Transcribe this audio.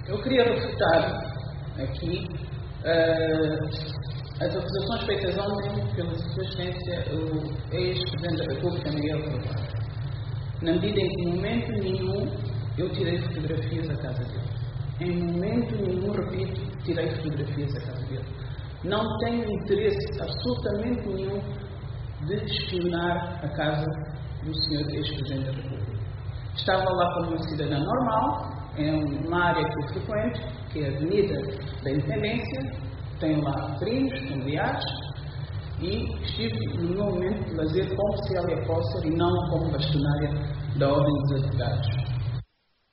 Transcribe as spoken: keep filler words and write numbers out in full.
Eu queria refutar aqui uh, as acusações feitas ontem pela Sua Excelência, o ex-Presidente da República, Miguel Carvalho. Na medida em que, em momento nenhum, eu tirei fotografias da casa dele. Em momento nenhum, repito, tirei fotografias da casa dele. Não tenho interesse absolutamente nenhum de espionar a casa do senhor ex-Presidente da República. Estava lá como uma cidadã normal, é uma área que eu frequento, que é a Avenida da Independência, tenho lá primos, familiares, e estive no meu momento de lazer como se ela fosse e não como bastonária da Ordem dos Advogados.